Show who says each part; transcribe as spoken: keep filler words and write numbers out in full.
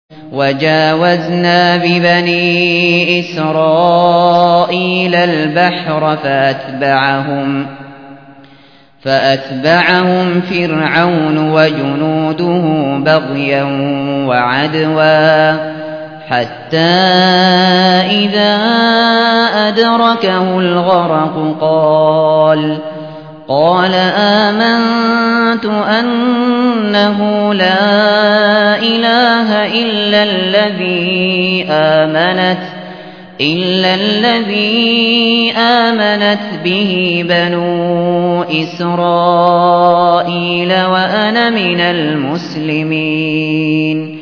Speaker 1: وجاوزنا ببني إسرائيل البحر فأتبعهم فأتبعهم فرعون وجنوده بغيا وعدوا حتى إذا أدركه الغرق قال قال آمنت أنه لا إله إلا الذي آمنت إلا الذي آمنت به بنو إسرائيل وأنا من المسلمين